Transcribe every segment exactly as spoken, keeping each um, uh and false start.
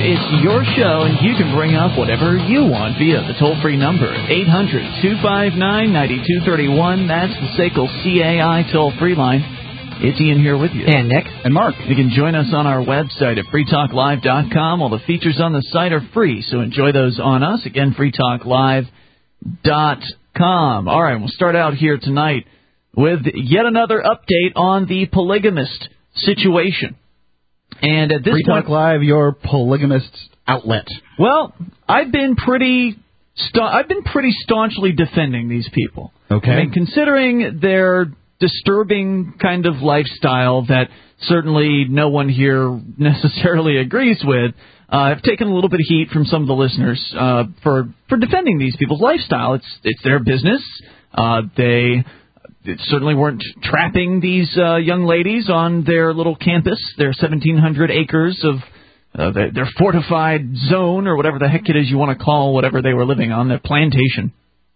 it's your show, and you can bring up whatever you want via the toll-free number, eight hundred, two five nine, nine two three one. That's the S A C L C A I toll-free line. It's Ian here with you. And Nick. And Mark. You can join us on our website at free talk live dot com. All the features on the site are free, so enjoy those on us. Again, free talk live dot com. All right, we'll start out here tonight with yet another update on the polygamist situation. And at this Free point, Talk Live, your polygamist outlet. Well, I've been pretty, sta- I've been pretty staunchly defending these people. Okay. I mean, considering their disturbing kind of lifestyle that certainly no one here necessarily agrees with, uh, I've taken a little bit of heat from some of the listeners uh, for for defending these people's lifestyle. It's it's their business. Uh, they. It certainly weren't trapping these uh, young ladies on their little campus, their seventeen hundred acres of uh, their, their fortified zone, or whatever the heck it is you want to call whatever they were living on, their plantation.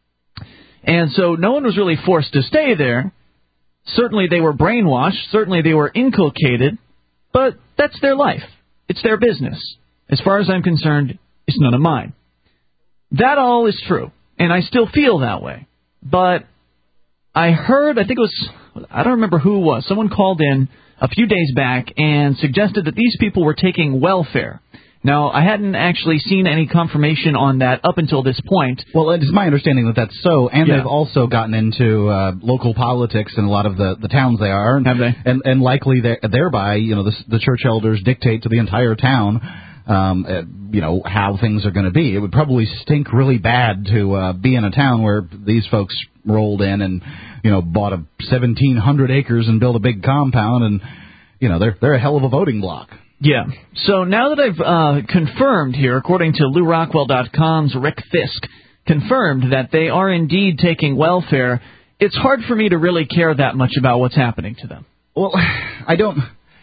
And so no one was really forced to stay there. Certainly they were brainwashed. Certainly they were inculcated. But that's their life. It's their business. As far as I'm concerned, it's none of mine. That all is true, and I still feel that way. But I heard, I think it was, I don't remember who it was, someone called in a few days back and suggested that these people were taking welfare. Now, I hadn't actually seen any confirmation on that up until this point. Well, it is my understanding that that's so, and Yeah. they've also gotten into uh, local politics in a lot of the, the towns they are. And, Have they? And, and likely there- thereby, you know, the, the church elders dictate to the entire town, um, uh, you know, how things are going to be. It would probably stink really bad to uh, be in a town where these folks rolled in and, you know, bought a seventeen hundred acres and built a big compound, and, you know, they're they're a hell of a voting block. Yeah. So now that I've uh, confirmed here, according to Lew Rockwell dot com's Rick Fisk, confirmed that they are indeed taking welfare, it's hard for me to really care that much about what's happening to them. Well, I don't...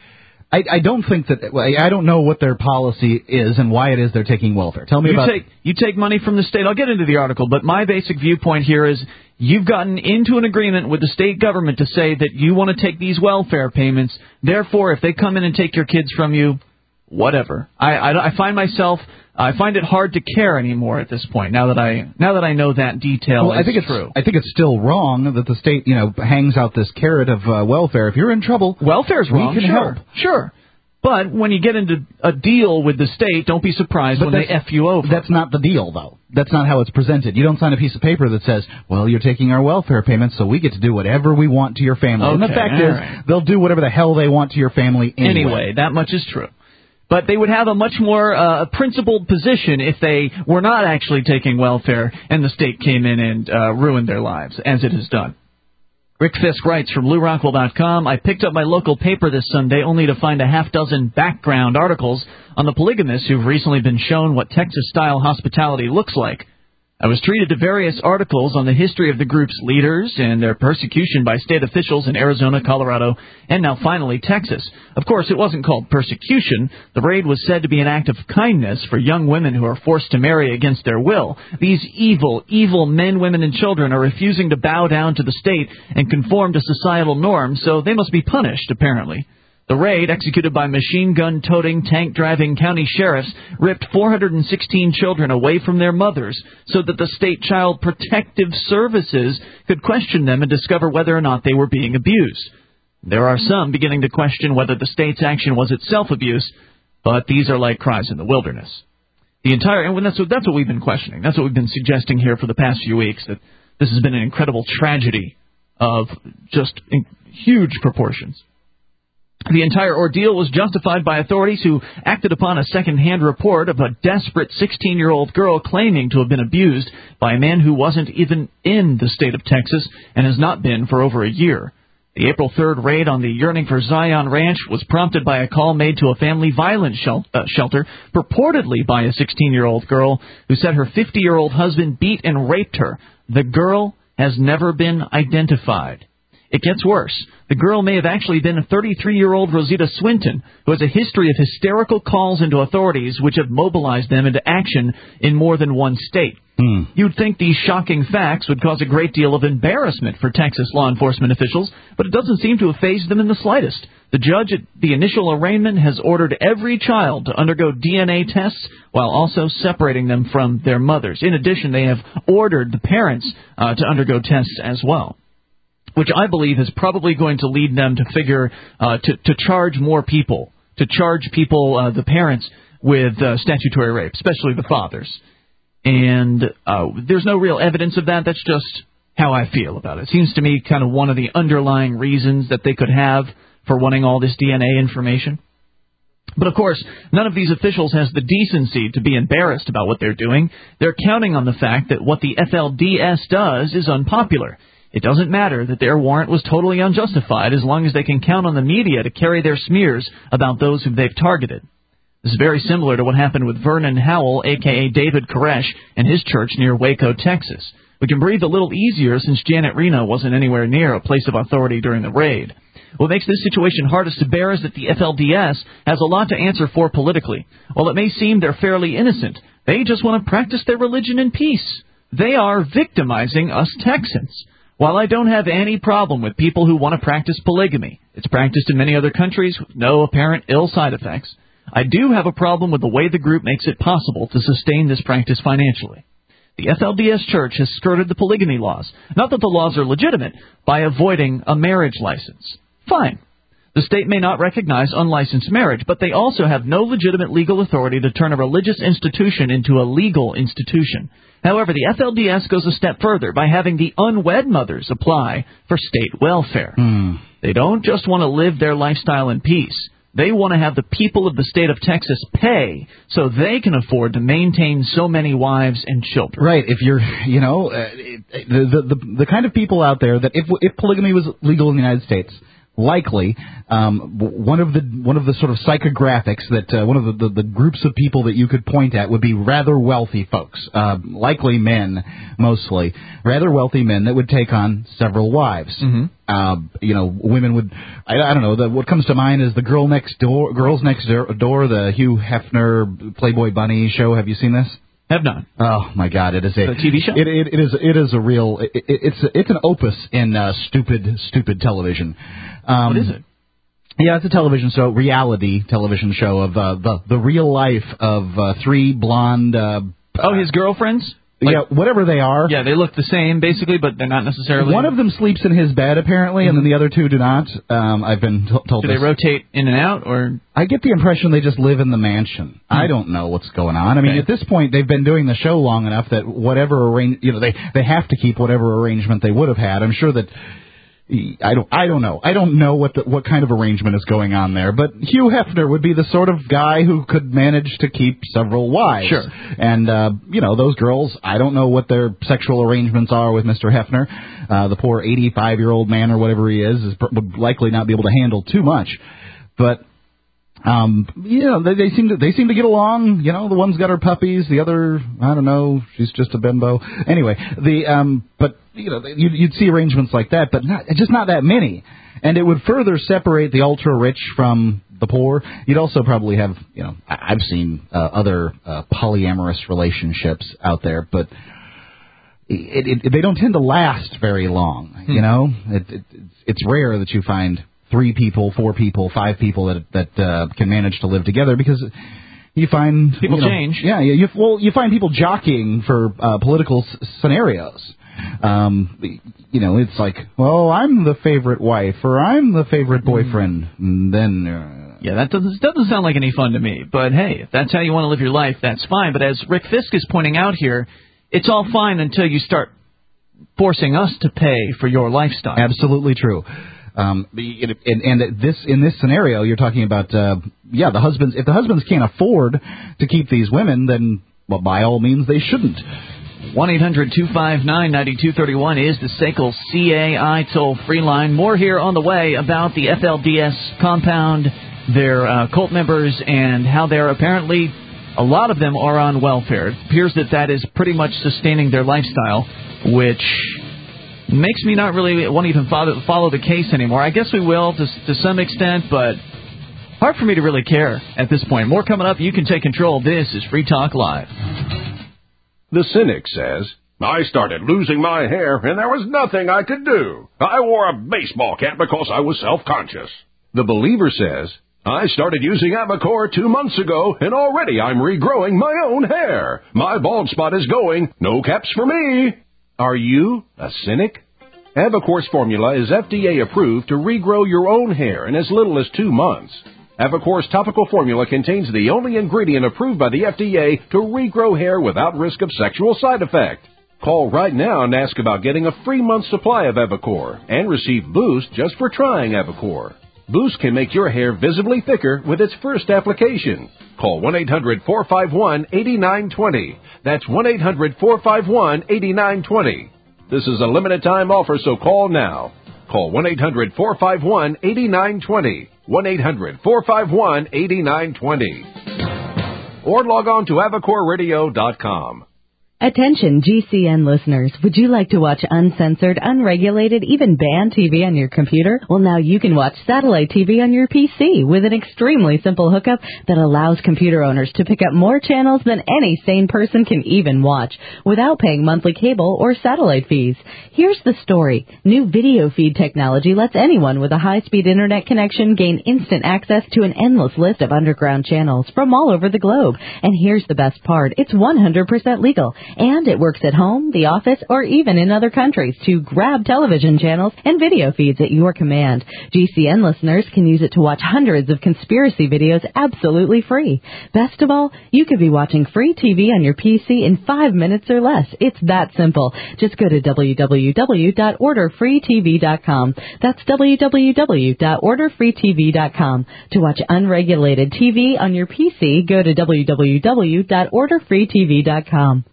I, I don't think that I don't know what their policy is and why it is they're taking welfare. Tell me you about. Take, you take money from the state. I'll get into the article, but my basic viewpoint here is you've gotten into an agreement with the state government to say that you want to take these welfare payments. Therefore, if they come in and take your kids from you, whatever. I, I, I find myself. I find it hard to care anymore at this point. Now that I now that I know that detail well, is I think it's true. I think it's still wrong that the state, you know, hangs out this carrot of uh, welfare. If you're in trouble, welfare's wrong. We can sure. help. Sure. But when you get into a deal with the state, don't be surprised but when they F you over. That's not the deal, though. That's not how it's presented. You don't sign a piece of paper that says, well, you're taking our welfare payments, so we get to do whatever we want to your family. Okay, and the fact all is, right. they'll do whatever the hell they want to your family anyway. Anyway, that much is true. But they would have a much more uh, principled position if they were not actually taking welfare and the state came in and uh, ruined their lives, as it has done. Rick Fisk writes from Lew Rockwell dot com, I picked up my local paper this Sunday only to find a half dozen background articles on the polygamists who've recently been shown what Texas-style hospitality looks like. I was treated to various articles on the history of the group's leaders and their persecution by state officials in Arizona, Colorado, and now finally Texas. Of course, it wasn't called persecution. The raid was said to be an act of kindness for young women who are forced to marry against their will. These evil, evil men, women, and children are refusing to bow down to the state and conform to societal norms, so they must be punished, apparently. The raid, executed by machine-gun-toting, tank-driving county sheriffs, ripped four hundred sixteen children away from their mothers so that the state Child Protective Services could question them and discover whether or not they were being abused. There are some beginning to question whether the state's action was itself abuse, but these are like cries in the wilderness. The entire, and that's what, that's what we've been questioning. That's what we've been suggesting here for the past few weeks, that this has been an incredible tragedy of just in, huge proportions. The entire ordeal was justified by authorities who acted upon a second-hand report of a desperate sixteen-year-old girl claiming to have been abused by a man who wasn't even in the state of Texas and has not been for over a year. The April third raid on the Yearning for Zion Ranch was prompted by a call made to a family violence shel- uh, shelter, purportedly by a sixteen-year-old girl who said her fifty-year-old husband beat and raped her. The girl has never been identified. It gets worse. The girl may have actually been a thirty-three-year-old Rosita Swinton, who has a history of hysterical calls into authorities which have mobilized them into action in more than one state. Hmm. You'd think these shocking facts would cause a great deal of embarrassment for Texas law enforcement officials, but it doesn't seem to have fazed them in the slightest. The judge at the initial arraignment has ordered every child to undergo D N A tests while also separating them from their mothers. In addition, they have ordered the parents uh, to undergo tests as well, which I believe is probably going to lead them to figure uh, to, to charge more people, to charge people, uh, the parents, with uh, statutory rape, especially the fathers. And uh, there's no real evidence of that. That's just how I feel about it. It seems to me kind of one of the underlying reasons that they could have for wanting all this D N A information. But, of course, none of these officials has the decency to be embarrassed about what they're doing. They're counting on the fact that what the F L D S does is unpopular. It doesn't matter that their warrant was totally unjustified as long as they can count on the media to carry their smears about those whom they've targeted. This is very similar to what happened with Vernon Howell, a k a. David Koresh, and his church near Waco, Texas. We can breathe a little easier since Janet Reno wasn't anywhere near a place of authority during the raid. What makes this situation hardest to bear is that the F L D S has a lot to answer for politically. While it may seem they're fairly innocent, they just want to practice their religion in peace. They are victimizing us Texans. While I don't have any problem with people who want to practice polygamy, it's practiced in many other countries with no apparent ill side effects, I do have a problem with the way the group makes it possible to sustain this practice financially. The F L D S Church has skirted the polygamy laws. Not that the laws are legitimate, by avoiding a marriage license. Fine. The state may not recognize unlicensed marriage, but they also have no legitimate legal authority to turn a religious institution into a legal institution. However, the F L D S goes a step further by having the unwed mothers apply for state welfare. Mm. They don't just want to live their lifestyle in peace. They want to have the people of the state of Texas pay so they can afford to maintain so many wives and children. Right. If you're, you know, uh, the, the the the kind of people out there that if if polygamy was legal in the United States, likely um, one of the one of the sort of psychographics that uh, one of the, the, the groups of people that you could point at would be rather wealthy folks, uh, likely men mostly, rather wealthy men that would take on several wives. Mm-hmm. Uh, you know, women would, I, I don't know, the, what comes to mind is the Girl Next Door, Girls Next Door, the Hugh Hefner Playboy Bunny show. Have you seen this? Have not. Oh my God! It is a, a T V show. It, it, it is. It is a real. It, it, it's it's an opus in uh, stupid stupid television. Um, what is it? Yeah, it's a television show, reality television show of uh, the the real life of uh, three blonde. Uh, oh, his girlfriends. Like, yeah, whatever they are. Yeah, they look the same, basically, but they're not necessarily... One of them sleeps in his bed, apparently, mm-hmm. and then the other two do not. Um, I've been t- told Do this. they rotate in and out, or...? I get the impression they just live in the mansion. Mm-hmm. I don't know what's going on. I mean, okay. At this point, they've been doing the show long enough that whatever arrange... You know, they, they have to keep whatever arrangement they would have had. I'm sure that... I don't. I don't know. I don't know what the, what kind of arrangement is going on there. But Hugh Hefner would be the sort of guy who could manage to keep several wives. Sure. And uh, you know, those girls. I don't know what their sexual arrangements are with Mister Hefner. Uh, the poor eighty-five-year-old man or whatever he is, is would likely not be able to handle too much. But um, you know, they, they seem to they seem to get along. You know, the one's got her puppies, the other, I don't know, she's just a bimbo. Anyway, the um, but. You know, you'd, you'd see arrangements like that, but not, just not that many. And it would further separate the ultra-rich from the poor. You'd also probably have, you know, I've seen uh, other uh, polyamorous relationships out there, but it, it, they don't tend to last very long, you hmm. know? It, it, it's rare that you find three people, four people, five people that that uh, can manage to live together because... You find people you know, change. Yeah, you, well, you find people jockeying for uh, political s- scenarios. Um, you know, it's like, well, I'm the favorite wife, or I'm the favorite boyfriend, and then. Uh, yeah, that doesn't doesn't sound like any fun to me. But hey, if that's how you want to live your life, that's fine. But as Rick Fisk is pointing out here, it's all fine until you start forcing us to pay for your lifestyle. Absolutely true. Um, and, and this in this scenario, you're talking about, uh, yeah, the husbands. If the husbands can't afford to keep these women, then, well, by all means, they shouldn't. one eight hundred two five nine nine two three one is the S A C L C A I toll-free line. More here on the way about the F L D S compound, their uh, cult members, and how they're apparently, a lot of them are on welfare. It appears that that is pretty much sustaining their lifestyle, which... makes me not really want to even follow, follow the case anymore. I guess we will to, to some extent, but hard for me to really care at this point. More coming up. You can take control. This is Free Talk Live. The cynic says, I started losing my hair, and there was nothing I could do. I wore a baseball cap because I was self-conscious. The believer says, I started using Avocor two months ago, and already I'm regrowing my own hair. My bald spot is going. No caps for me. Are you a cynic? Avocor's formula is F D A approved to regrow your own hair in as little as two months. Avocor's topical formula contains the only ingredient approved by the F D A to regrow hair without risk of sexual side effect. Call right now and ask about getting a free month supply of Avocor and receive Boost just for trying Avocor. Boost can make your hair visibly thicker with its first application. Call one eight hundred four five one eight nine two zero. That's one eight hundred four five one eight nine two zero. This is a limited time offer, so call now. Call one eight hundred four five one eight nine two zero. one eight hundred four five one eight nine two zero. Or log on to avocor radio dot com. Attention G C N listeners, would you like to watch uncensored, unregulated, even banned T V on your computer? Well, now you can watch satellite T V on your P C with an extremely simple hookup that allows computer owners to pick up more channels than any sane person can even watch without paying monthly cable or satellite fees. Here's the story. New video feed technology lets anyone with a high-speed internet connection gain instant access to an endless list of underground channels from all over the globe. And here's the best part. It's one hundred percent legal. And it works at home, the office, or even in other countries to grab television channels and video feeds at your command. G C N listeners can use it to watch hundreds of conspiracy videos absolutely free. Best of all, you could be watching free T V on your P C in five minutes or less. It's that simple. Just go to w w w dot order free t v dot com. That's w w w dot order free t v dot com. To watch unregulated T V on your P C, go to w w w dot order free t v dot com.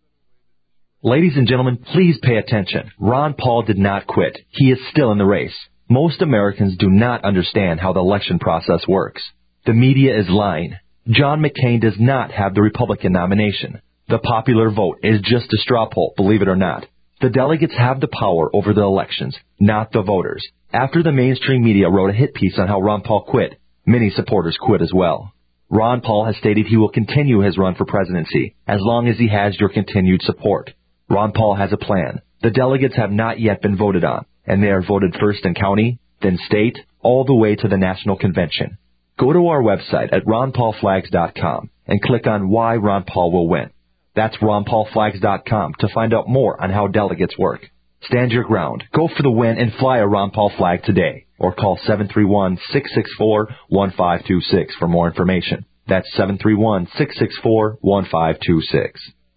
Ladies and gentlemen, please pay attention. Ron Paul did not quit. He is still in the race. Most Americans do not understand how the election process works. The media is lying. John McCain does not have the Republican nomination. The popular vote is just a straw poll, believe it or not. The delegates have the power over the elections, not the voters. After the mainstream media wrote a hit piece on how Ron Paul quit, many supporters quit as well. Ron Paul has stated he will continue his run for presidency as long as he has your continued support. Ron Paul has a plan. The delegates have not yet been voted on, and they are voted first in county, then state, all the way to the national convention. Go to our website at ron paul flags dot com and click on Why Ron Paul Will Win. That's ron paul flags dot com to find out more on how delegates work. Stand your ground, go for the win, and fly a Ron Paul flag today. Or call seven three one, six six four, one five two six for more information. That's seven three one, six six four, one five two six.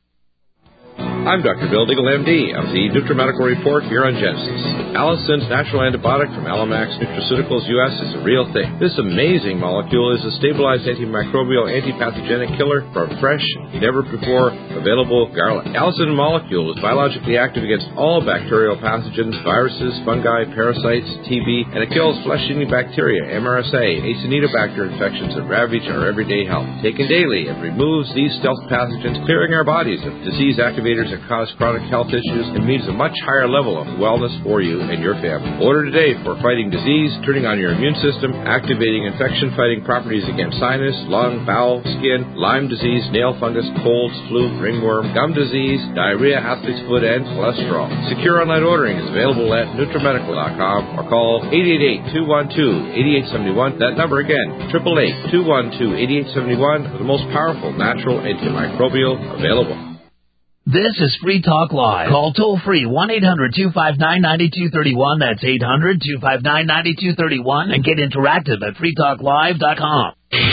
I'm Doctor Bill Deagle, M D, of the NutriMedical Report here on Genesis. Allison's natural antibiotic from Alamax Nutraceuticals U S is a real thing. This amazing molecule is a stabilized antimicrobial, antipathogenic killer for fresh, never-before available garlic. Allison molecule is biologically active against all bacterial pathogens, viruses, fungi, parasites, T B, and it kills flesh-eating bacteria, M R S A, Acinetobacter infections that ravage our everyday health. Taken daily, it removes these stealth pathogens, clearing our bodies of disease activators that cause chronic health issues and means a much higher level of wellness for you and your family. Order today for fighting disease, turning on your immune system, activating infection-fighting properties against sinus, lung, bowel, skin, Lyme disease, nail fungus, colds, flu, ringworm, gum disease, diarrhea, athlete's foot, and cholesterol. Secure online ordering is available at nutrimedical dot com or call eight eight eight, two one two, eight eight seven one. That number again, eight eight eight, two one two, eight eight seven one, the most powerful natural antimicrobial available. This is Free Talk Live. Call toll-free one eight hundred two five nine nine two three one. That's eight hundred two five nine nine two three one. And get interactive at free talk live dot com.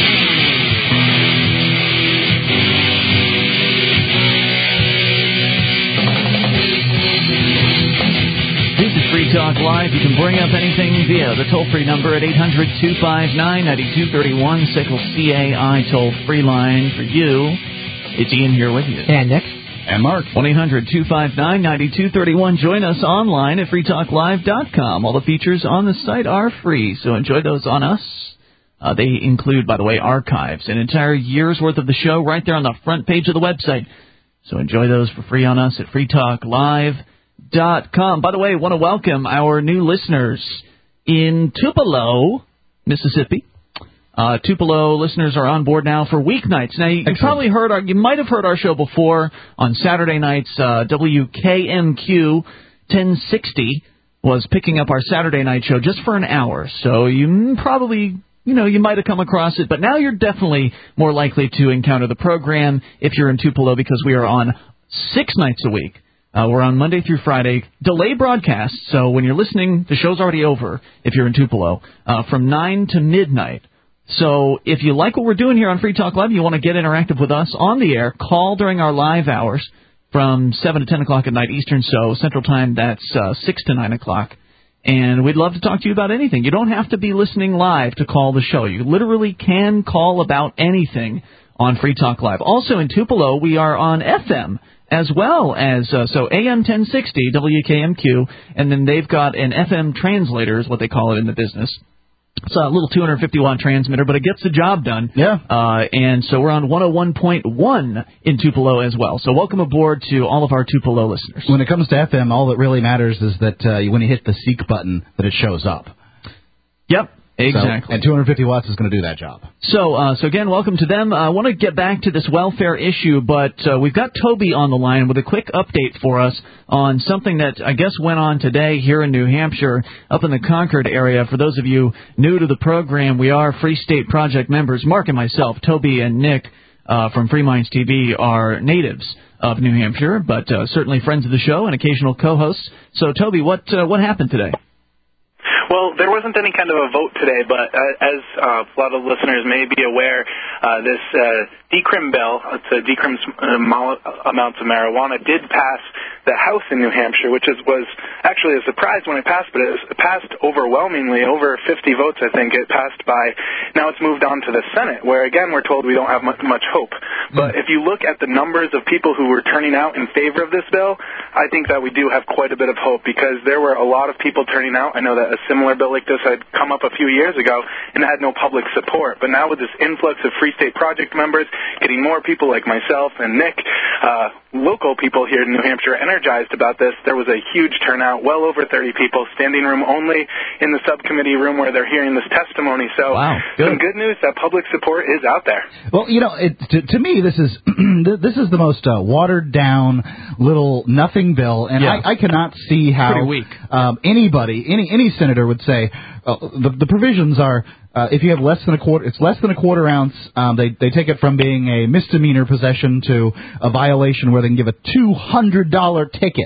This is Free Talk Live. You can bring up anything via the toll-free number at eight hundred two five nine nine two three one. S I C L C A I toll-free line for you. It's Ian here with you. And Nick. And Mark. one eight hundred two five nine nine two three one. Join us online at free talk live dot com. All the features on the site are free, so enjoy those on us. Uh, they include, by the way, archives, an entire year's worth of the show right there on the front page of the website. So enjoy those for free on us at free talk live dot com. By the way, I want to welcome our new listeners in Tupelo, Mississippi. Uh, Tupelo listeners are on board now for weeknights. Now, you, you probably heard our, you might have heard our show before on Saturday nights. Uh, W K M Q ten sixty was picking up our Saturday night show just for an hour. So you probably, you know, you might have come across it. But now you're definitely more likely to encounter the program if you're in Tupelo, because we are on six nights a week. Uh, we're on Monday through Friday, delay broadcast. So when you're listening, the show's already over if you're in Tupelo, uh, from nine to midnight. So if you like what we're doing here on Free Talk Live, you want to get interactive with us on the air, call during our live hours from seven to ten o'clock at night Eastern, so Central Time, that's uh, six to nine o'clock. And we'd love to talk to you about anything. You don't have to be listening live to call the show. You literally can call about anything on Free Talk Live. Also in Tupelo, we are on F M as well as, uh, so A M ten sixty, W K M Q, and then they've got an F M translator is what they call it in the business. It's a little two hundred fifty watt transmitter, but it gets the job done. Yeah. Uh, and so we're on one oh one point one in Tupelo as well. So welcome aboard to all of our Tupelo listeners. When it comes to F M, all that really matters is that uh, when you hit the seek button, that it shows up. Yep. Exactly. So, and two hundred fifty watts is going to do that job. So, uh, so again, welcome to them. I want to get back to this welfare issue, but uh, we've got Toby on the line with a quick update for us on something that I guess went on today here in New Hampshire, up in the Concord area. For those of you new to the program, we are Free State Project members. Mark and myself, Toby and Nick uh, from Free Minds T V, are natives of New Hampshire, but uh, certainly friends of the show and occasional co-hosts. So, Toby, what uh, what happened today? Well, there wasn't any kind of a vote today, but uh, as uh, a lot of listeners may be aware, uh, this uh, decrim bill, to decrim uh, amounts of marijuana, did pass the House in New Hampshire, which is, was actually a surprise when it passed, but it, was, it passed overwhelmingly, over fifty votes, I think it passed by. Now it's moved on to the Senate, where, again, we're told we don't have much, much hope. But if you look at the numbers of people who were turning out in favor of this bill, I think that we do have quite a bit of hope, because there were a lot of people turning out. I know that a similar bill like this had come up a few years ago and had no public support. But now with this influx of Free State Project members, getting more people like myself and Nick, uh, local people here in New Hampshire energized about this, there was a huge turnout, well over thirty people, standing room only in the subcommittee room where they're hearing this testimony. So wow, good. Some good news that public support is out there. Well, you know, it, to, to me, this is this is the most uh, watered-down little nothing bill, and yeah. I, I cannot see how um, anybody, any any senator would say uh, the, the provisions are. Uh, if you have less than a quarter, it's less than a quarter ounce. Um, they they take it from being a misdemeanor possession to a violation where they can give a two hundred dollar ticket.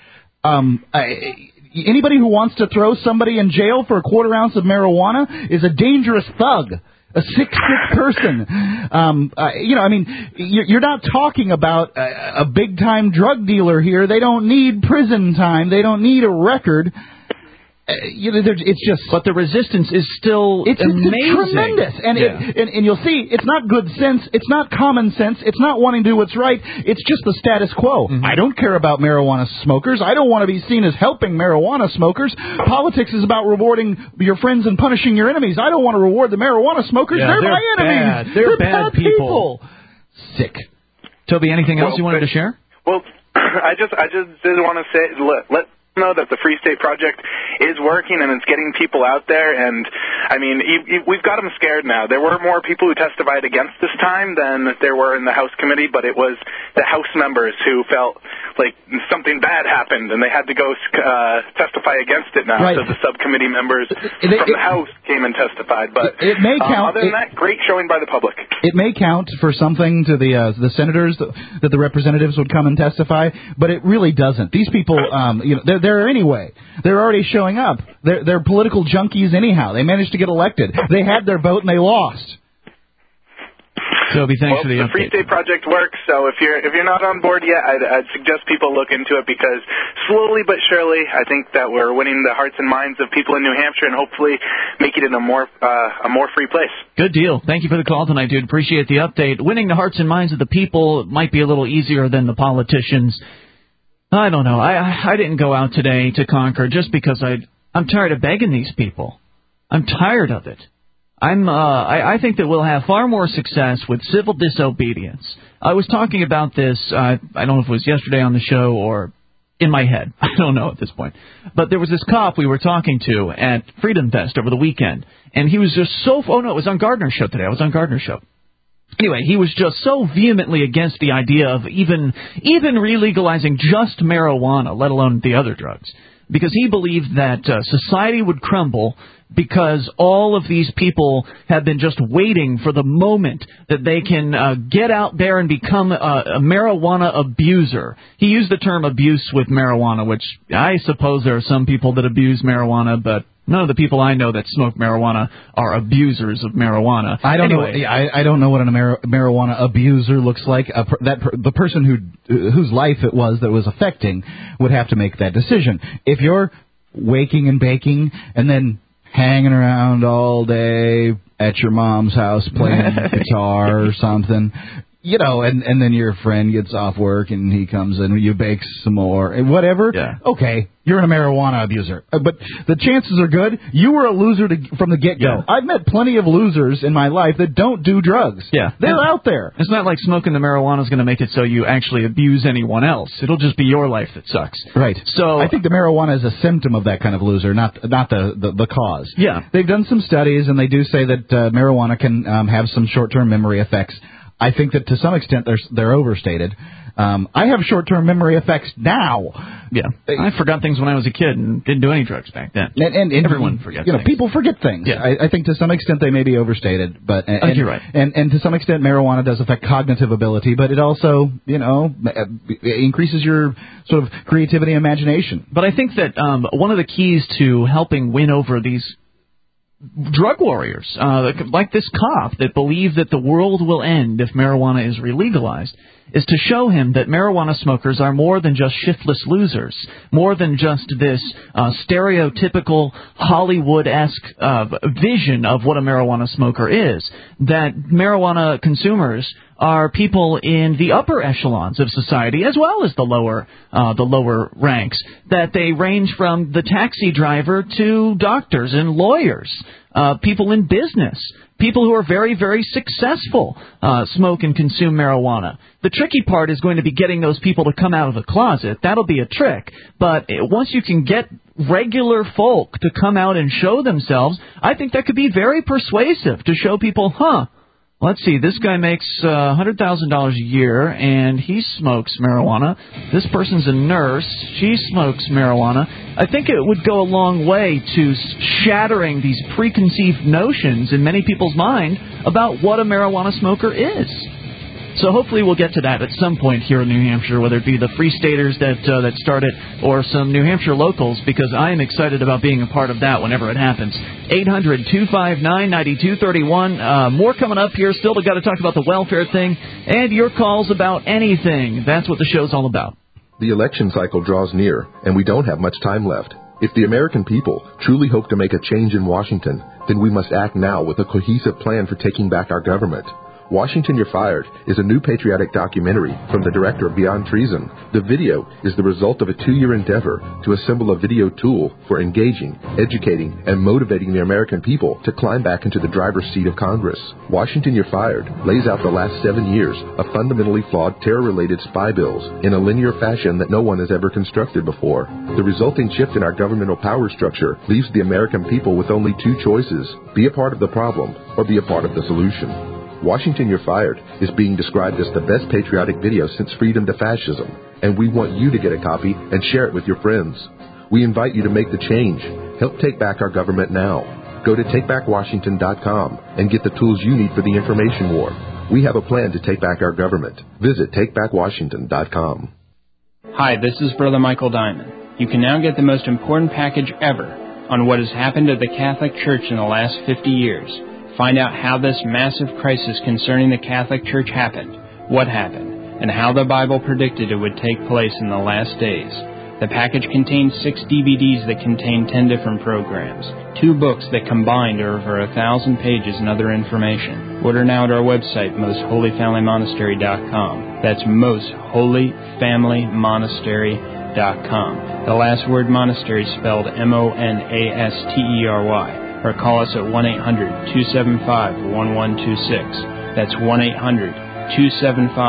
Um, I, anybody who wants to throw somebody in jail for a quarter ounce of marijuana is a dangerous thug, a sick, sick person. Um, uh, you know, I mean, you're, you're not talking about a, a big time drug dealer here. They don't need prison time. They don't need a record. Uh, you know, it's just. But the resistance is still it's, amazing. It's tremendous, and, yeah. it, and and you'll see, it's not good sense, it's not common sense, it's not wanting to do what's right. It's just the status quo. Mm-hmm. I don't care about marijuana smokers. I don't want to be seen as helping marijuana smokers. Politics is about rewarding your friends and punishing your enemies. I don't want to reward the marijuana smokers. Yeah, they're, they're my enemies. Bad. They're, they're bad, bad people. people. Sick. Toby, anything else well, you wanted but, to share? Well, I just I just did want to say let. let know that the Free State Project is working and it's getting people out there, and I mean you, you, we've got them scared now. There were more people who testified against this time than there were in the House committee, but it was the House members who felt like something bad happened and they had to go uh, testify against it now. Right. So the subcommittee members it, from it, the House came and testified. But it, it may count. Um, other than it, that, great showing by the public. It may count for something to the uh, the senators that, that the representatives would come and testify, but it really doesn't. These people, um, you know, they're there anyway. They're already showing up. They're, they're political junkies anyhow. They managed to get elected. They had their vote and they lost. Toby, thanks well, for the, the update. Free State Project works, so if you're if you're not on board yet, I'd, I'd suggest people look into it, because slowly but surely, I think that we're winning the hearts and minds of people in New Hampshire and hopefully making it a more uh, a more free place. Good deal. Thank you for the call tonight, dude. Appreciate the update. Winning the hearts and minds of the people might be a little easier than the politicians. I don't know. I I didn't go out today to Concord just because I I'm tired of begging these people. I'm tired of it. I'm. Uh, I, I think that we'll have far more success with civil disobedience. I was talking about this. Uh, I don't know if it was yesterday on the show or in my head. I don't know at this point. But there was this cop we were talking to at Freedom Fest over the weekend, and he was just so... Oh, no, it was on Gardner's show today. I was on Gardner's show. Anyway, he was just so vehemently against the idea of even even re-legalizing just marijuana, let alone the other drugs, because he believed that uh, society would crumble because all of these people have been just waiting for the moment that they can uh, get out there and become a, a marijuana abuser. He used the term abuse with marijuana, which I suppose there are some people that abuse marijuana, but none of the people I know that smoke marijuana are abusers of marijuana. I don't anyway, know. I, I don't know what a mar- marijuana abuser looks like. A per, that per, the person who whose life it was that was affecting would have to make that decision. If you're waking and baking and then hanging around all day at your mom's house playing guitar or something, you know, and, and then your friend gets off work and he comes in and you bake some more, and whatever, yeah. Okay, you're a marijuana abuser. But the chances are good you were a loser to, from the get-go. Yeah. I've met plenty of losers in my life that don't do drugs. Yeah. They're and out there. It's not like smoking the marijuana is going to make it so you actually abuse anyone else. It'll just be your life that sucks. Right. So I think the marijuana is a symptom of that kind of loser, not not the, the, the cause. Yeah. They've done some studies, and they do say that uh, marijuana can um, have some short-term memory effects. I think that to some extent they're they're overstated. Um, I have short-term memory effects now. Yeah, I forgot things when I was a kid and didn't do any drugs back then. And, and, and everyone forgets. You know, things. people forget things. Yeah. I, I think to some extent they may be overstated, but and, I think you're right. And and to some extent marijuana does affect cognitive ability, but it also, you know, increases your sort of creativity and imagination. But I think that um, one of the keys to helping win over these drug warriors, uh, like this cop that believe that the world will end if marijuana is re-legalized, is to show him that marijuana smokers are more than just shiftless losers, more than just this uh, stereotypical Hollywood-esque uh, vision of what a marijuana smoker is, that marijuana consumers are people in the upper echelons of society as well as the lower uh, the lower ranks, that they range from the taxi driver to doctors and lawyers, uh, people in business, people who are very, very successful uh, smoke and consume marijuana. The tricky part is going to be getting those people to come out of the closet. That'll be a trick. But once you can get regular folk to come out and show themselves, I think that could be very persuasive to show people, huh, let's see, this guy makes uh, one hundred thousand dollars a year, and he smokes marijuana. This person's a nurse. She smokes marijuana. I think it would go a long way to shattering these preconceived notions in many people's mind about what a marijuana smoker is. So hopefully we'll get to that at some point here in New Hampshire, whether it be the Free Staters that uh, that start it or some New Hampshire locals, because I am excited about being a part of that whenever it happens. eight hundred, two five nine, nine two three one. Uh, more coming up here. Still, we've got to talk about the welfare thing and your calls about anything. That's what the show's all about. The election cycle draws near, and we don't have much time left. If the American people truly hope to make a change in Washington, then we must act now with a cohesive plan for taking back our government. Washington, You're Fired is a new patriotic documentary from the director of Beyond Treason. The video is the result of a two-year endeavor to assemble a video tool for engaging, educating, and motivating the American people to climb back into the driver's seat of Congress. Washington, You're Fired lays out the last seven years of fundamentally flawed terror-related spy bills in a linear fashion that no one has ever constructed before. The resulting shift in our governmental power structure leaves the American people with only two choices: be a part of the problem or be a part of the solution. Washington, You're Fired is being described as the best patriotic video since Freedom to Fascism, and we want you to get a copy and share it with your friends. We invite you to make the change. Help take back our government now. Go to take back washington dot com and get the tools you need for the information war. We have a plan to take back our government. Visit take back washington dot com. Hi, this is Brother Michael Diamond. You can now get the most important package ever on what has happened at the Catholic Church in the last fifty years. Find out how this massive crisis concerning the Catholic Church happened, what happened, and how the Bible predicted it would take place in the last days. The package contains six D V Ds that contain ten different programs, two books that combined are over a thousand pages and other information. Order now at our website, most holy family monastery dot com. That's most holy family monastery dot com. The last word monastery is spelled M O N A S T E R Y. Or call us at one eight hundred, two seven five, one one two six. That's one eight hundred, two seven five,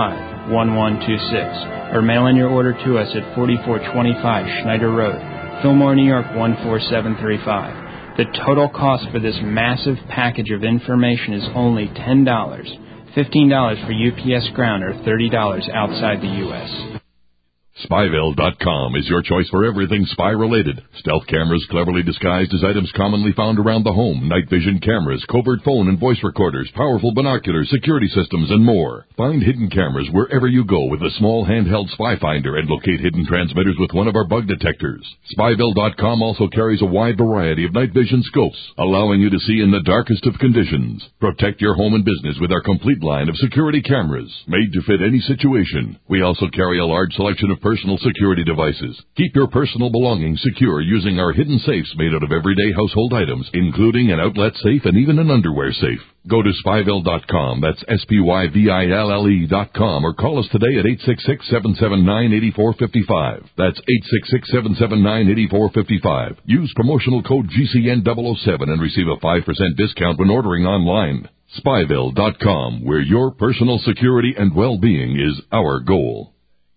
one one two six, or mail in your order to us at forty-four twenty-five Schneider Road, Fillmore, New York one four seven three five. The total cost for this massive package of information is only ten dollars, fifteen dollars for U P S ground, or thirty dollars outside the U S Spyville dot com is your choice for everything spy-related. Stealth cameras cleverly disguised as items commonly found around the home, night vision cameras, covert phone and voice recorders, powerful binoculars, security systems, and more. Find hidden cameras wherever you go with a small handheld spy finder and locate hidden transmitters with one of our bug detectors. Spyville dot com also carries a wide variety of night vision scopes, allowing you to see in the darkest of conditions. Protect your home and business with our complete line of security cameras, made to fit any situation. We also carry a large selection of personal security devices. Keep your personal belongings secure using our hidden safes made out of everyday household items, including an outlet safe and even an underwear safe. Go to Spyville dot com, that's S P Y V I L L E dot com, or call us today at eight six six, seven seven nine, eight four five five. That's eight six six, seven seven nine, eight four five five. Use promotional code G C N double oh seven and receive a five percent discount when ordering online. Spyville dot com, where your personal security and well-being is our goal.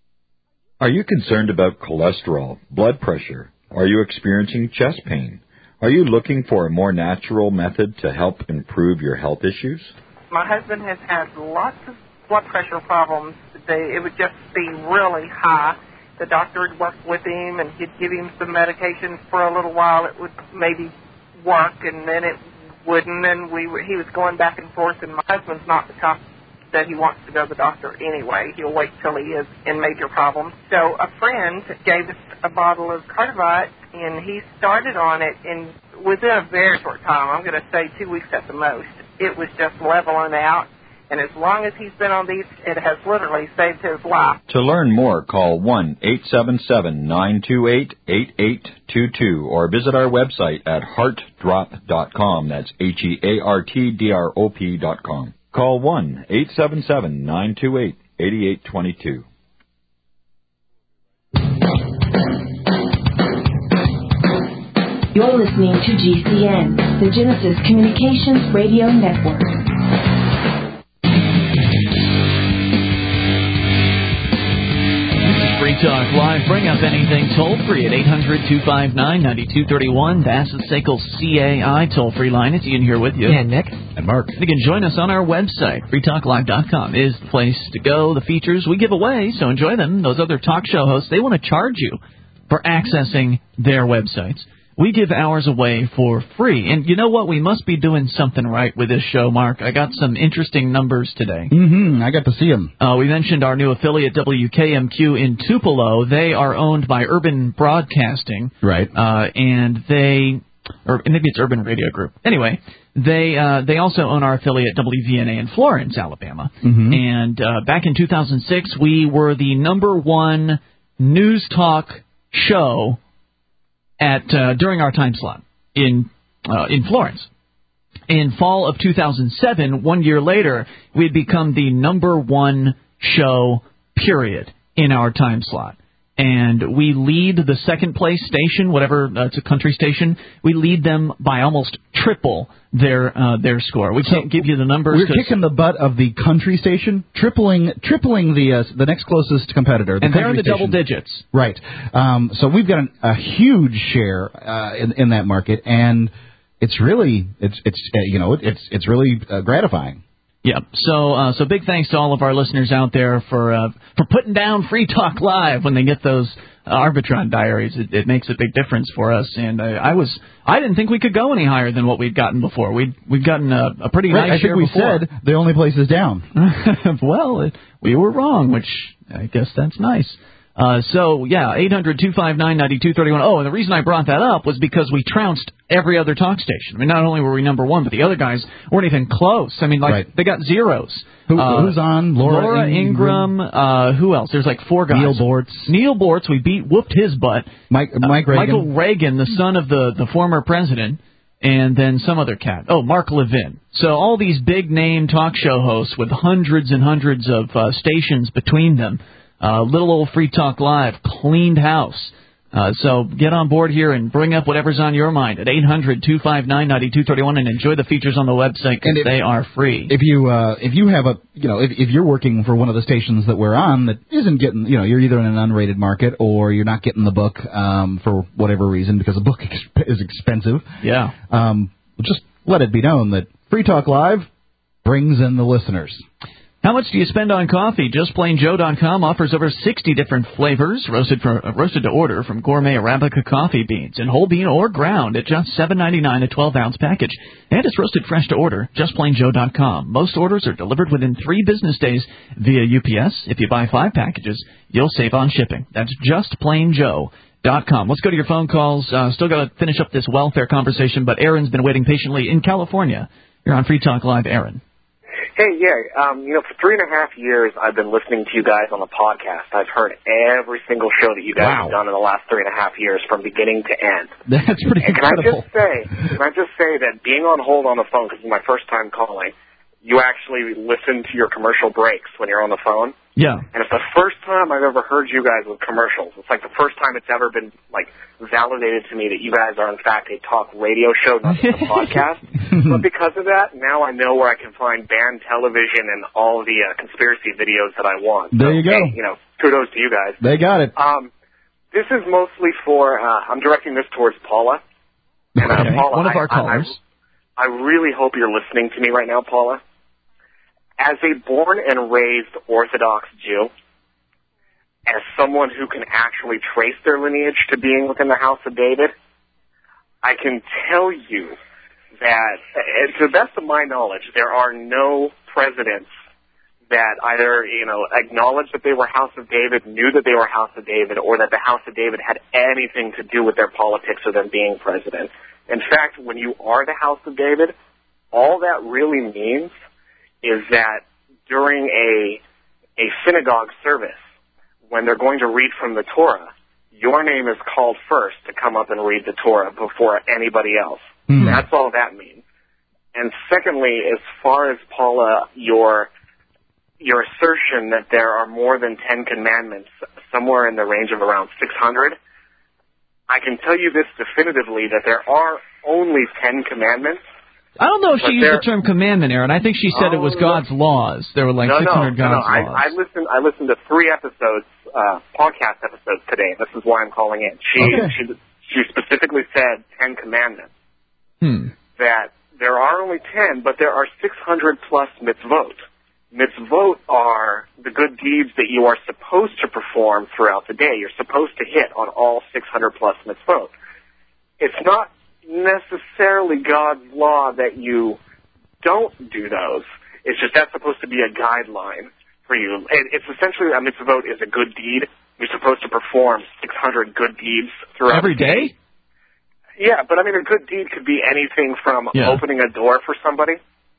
Are you concerned about cholesterol, blood pressure? Are you experiencing chest pain? Are you looking for a more natural method to help improve your health issues? My husband has had lots of blood pressure problems. They, it would just be really high. The doctor would work with him, and he'd give him some medications for a little while. It would maybe work, and then it wouldn't, and we were, he was going back and forth, and my husband's not the type that he wants to go to the doctor anyway. He'll wait till he is in major problems. So a friend gave us a bottle of Cardivite, and he started on it, and within a very short time, I'm going to say two weeks at the most, it was just leveling out. And as long as he's been on these, it has literally saved his life. To learn more, call one eight seven seven, nine two eight, eight eight two two or visit our website at heart drop dot com. That's H E A R T D R O P dot com. Call one eight seven seven, nine two eight, eight eight two two. You're listening to G C N, the Genesis Communications Radio Network. Free Talk Live. Bring up anything toll-free at eight hundred, two five nine, nine two three one. That's the S A C L C A I toll-free line. It's Ian here with you. And Nick. And Mark. And you can join us on our website. free talk live dot com is the place to go. The features we give away, so enjoy them. Those other talk show hosts, they want to charge you for accessing their websites. We give ours away for free. And you know what? We must be doing something right with this show, Mark. I got some interesting numbers today. Mm-hmm. I got to see them. Uh, we mentioned our new affiliate, W K M Q, in Tupelo. They are owned by Urban Broadcasting. Right. Uh, and they, or maybe it's Urban Radio Group. Anyway, they uh, they also own our affiliate, W V N A, in Florence, Alabama. Mm-hmm. And uh, back in two thousand six, we were the number one news talk show at uh, during our time slot in uh, in Florence. In fall of two thousand seven, one year later, we had become the number one show, period, in our time slot. And we lead the second place station, whatever, uh, it's a country station, we lead them by almost triple their uh, their score. We can't so give you the numbers. We're kicking the butt of the country station, tripling tripling the uh, the next closest competitor. The and they're in the station. double digits. Right. Um, so we've got an, a huge share uh, in, in that market, and it's really it's it's uh, you know it's it's really uh, gratifying. Yep. So, uh, so big thanks to all of our listeners out there for uh, for putting down Free Talk Live when they get those uh, Arbitron diaries. It, it makes a big difference for us. And uh, I was I didn't think we could go any higher than what we'd gotten before. We'd we've gotten a, a pretty right, nice I think share we before. said the only place is down. Well, it, we were wrong, which I guess that's nice. Uh, so, yeah, eight hundred, two five nine, nine two three one. Oh, and the reason I brought that up was because we trounced every other talk station. I mean, not only were we number one, but the other guys weren't even close. I mean, like, right. They got zeros. Who, uh, who's on? Laura, Laura Ingram. Ingram uh, who else? There's like four guys. Neil Bortz. Neil Bortz, we beat, whooped his butt. Mike, Mike uh, Reagan. Michael Reagan, the son of the, the former president. And then some other cat. Oh, Mark Levin. So all these big-name talk show hosts with hundreds and hundreds of uh, stations between them. Uh, little old Free Talk Live cleaned house. Uh, so get on board here and bring up whatever's on your mind at eight hundred two five nine nine two three one and enjoy the features on the website because they are free. If you uh, if you have a you know if if you're working for one of the stations that we're on that isn't getting you know you're either in an unrated market or you're not getting the book um, for whatever reason because the book ex- is expensive. Yeah. Um, just let it be known that Free Talk Live brings in the listeners. How much do you spend on coffee? just plain joe dot com offers over sixty different flavors, roasted for, uh, roasted to order from gourmet Arabica coffee beans in whole bean or ground at just seven ninety-nine a twelve-ounce package. And it's roasted fresh to order, just plain joe dot com. Most orders are delivered within three business days via U P S. If you buy five packages, you'll save on shipping. That's just plain joe dot com. Let's go to your phone calls. Uh, still got to finish up this welfare conversation, but Aaron's been waiting patiently in California. You're on Free Talk Live, Aaron. Hey, yeah, um, you know, for three and a half years, I've been listening to you guys on the podcast. I've heard every single show that you guys wow. have done in the last three and a half years from beginning to end. That's pretty and incredible. Can I just say, can I just say that being on hold on the phone, because it's my first time calling, you actually listen to your commercial breaks when you're on the phone. Yeah. And it's the first time I've ever heard you guys with commercials. It's like the first time it's ever been, like, validated to me that you guys are, in fact, a talk radio show, not just a podcast. But because of that, now I know where I can find banned television and all the uh, conspiracy videos that I want. There so, you go. Hey, you know, kudos to you guys. They got it. Um, this is mostly for, uh, I'm directing this towards Paula. And, uh, okay. Paula, One of our I, callers. I, I really hope you're listening to me right now, Paula. As a born and raised Orthodox Jew, as someone who can actually trace their lineage to being within the House of David, I can tell you that, to the best of my knowledge, there are no presidents that either, you know, acknowledged that they were House of David, knew that they were House of David, or that the House of David had anything to do with their politics or them being president. In fact, when you are the House of David, all that really means is that during a a synagogue service, when they're going to read from the Torah, your name is called first to come up and read the Torah before anybody else. Hmm. That's all that means. And secondly, as far as, Paula, your your assertion that there are more than ten commandments, somewhere in the range of around six hundred, I can tell you this definitively, that there are only ten commandments. I don't know if she But used there- the term commandment, Aaron. I think she said it was Oh, God's laws. There were like no, six hundred no, no, God's no. laws. I, I listened. I listened to three episodes, uh, podcast episodes today. This is why I'm calling in. She Okay. she she specifically said Ten Commandments. Hmm. That there are only ten, but there are six hundred plus mitzvot. Mitzvot are the good deeds that you are supposed to perform throughout the day. You're supposed to hit on all six hundred plus mitzvot. It's not necessarily God's law that you don't do those. It's just that's supposed to be a guideline for you. And it's essentially a mitzvot is a good deed. You're supposed to perform six hundred good deeds throughout Every the day. day? Yeah, but I mean, a good deed could be anything from Yeah. opening a door for somebody,